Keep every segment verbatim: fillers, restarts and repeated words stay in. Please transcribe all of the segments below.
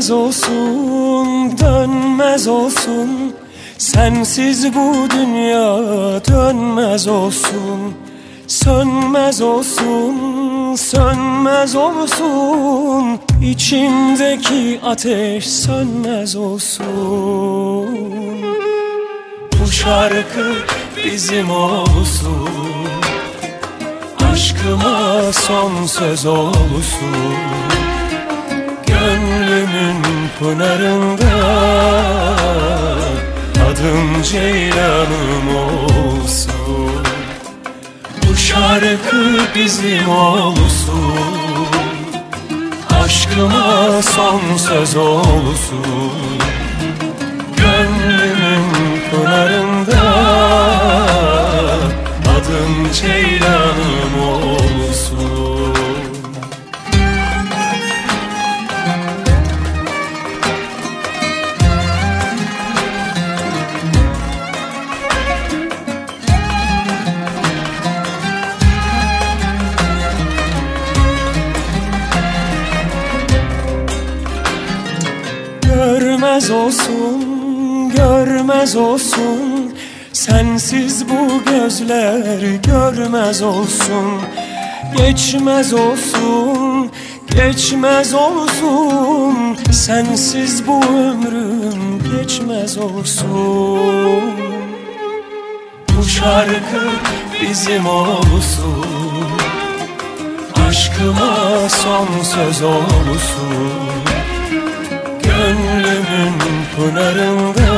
Dönmez olsun, dönmez olsun, sensiz bu dünya dönmez olsun. Sönmez olsun, sönmez olsun, içimdeki ateş sönmez olsun. Bu şarkı bizim olsun, aşkıma son söz olsun. Gönlümün pınarında adım Ceylanım olsun. Bu şarkı bizim olsun, aşkıma son söz olsun. Gönlümün pınarında adım Ceylanım olsun. Görmez olsun, görmez olsun, sensiz bu gözler görmez olsun. Geçmez olsun, geçmez olsun, sensiz bu ömrüm geçmez olsun. Bu şarkı bizim olsun, aşkıma son söz olsun. Gönlümün pınarında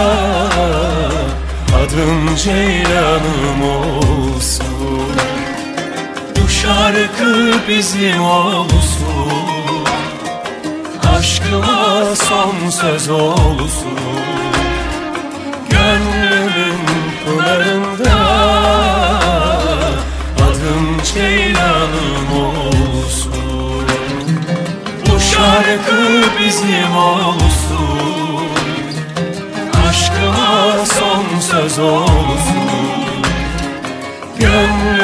adım Ceylanım olsun. Bu şarkı bizim olsun, aşkıma son söz olsun. Gönlümün pınarında adım Ceylanım olsun. Bu şarkı bizim olsun, aşkıma son söz olsun. Gönlüm